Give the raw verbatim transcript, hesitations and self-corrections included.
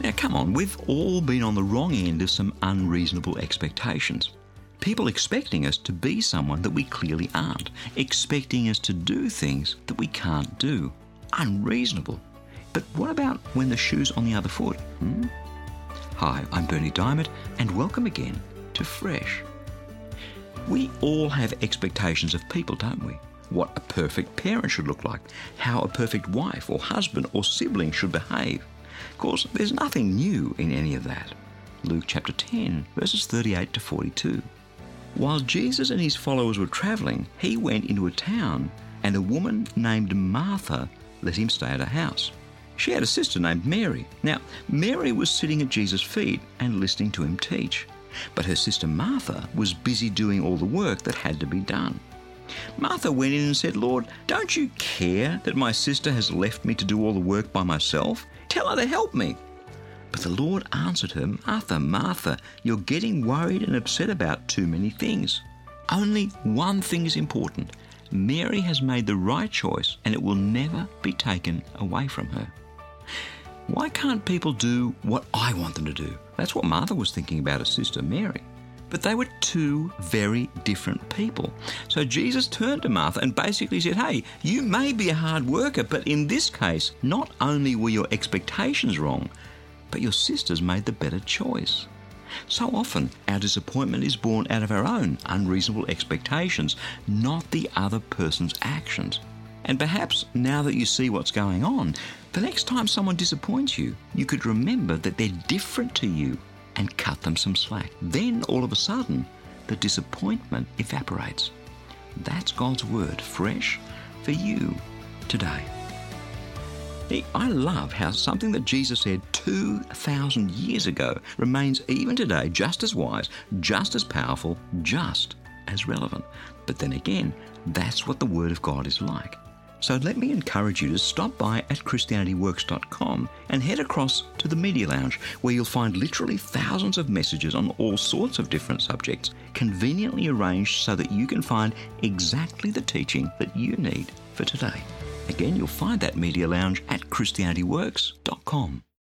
Now, come on, we've all been on the wrong end of some unreasonable expectations. People expecting us to be someone that we clearly aren't, expecting us to do things that we can't do. Unreasonable. But what about when the shoe's on the other foot? Hmm? Hi, I'm Berni Dymet, and welcome again to Fresh. We all have expectations of people, don't we? What a perfect parent should look like, how a perfect wife or husband or sibling should behave. Of course, there's nothing new in any of that. Luke chapter ten, verses thirty-eight to forty-two. While Jesus and his followers were travelling, he went into a town, and a woman named Martha let him stay at her house. She had a sister named Mary. Now, Mary was sitting at Jesus' feet and listening to him teach. But her sister Martha was busy doing all the work that had to be done. Martha went in and said, "Lord, don't you care that my sister has left me to do all the work by myself? Tell her to help me." But the Lord answered her, "Martha, Martha, you're getting worried and upset about too many things. Only one thing is important. Mary has made the right choice, and it will never be taken away from her." Why can't people do what I want them to do? That's what Martha was thinking about her sister Mary. But they were two very different people. So Jesus turned to Martha and basically said, hey, you may be a hard worker, but in this case, not only were your expectations wrong, but your sisters made the better choice. So often, our disappointment is born out of our own unreasonable expectations, not the other person's actions. And perhaps now that you see what's going on, the next time someone disappoints you, you could remember that they're different to you and cut them some slack. Then, all of a sudden, the disappointment evaporates. That's God's word, fresh for you today. I love how something that Jesus said two thousand years ago remains even today just as wise, just as powerful, just as relevant. But then again, that's what the Word of God is like. So let me encourage you to stop by at Christianity Works dot com and head across to the Media Lounge, where you'll find literally thousands of messages on all sorts of different subjects, conveniently arranged so that you can find exactly the teaching that you need for today. Again, you'll find that Media Lounge at Christianity Works dot com.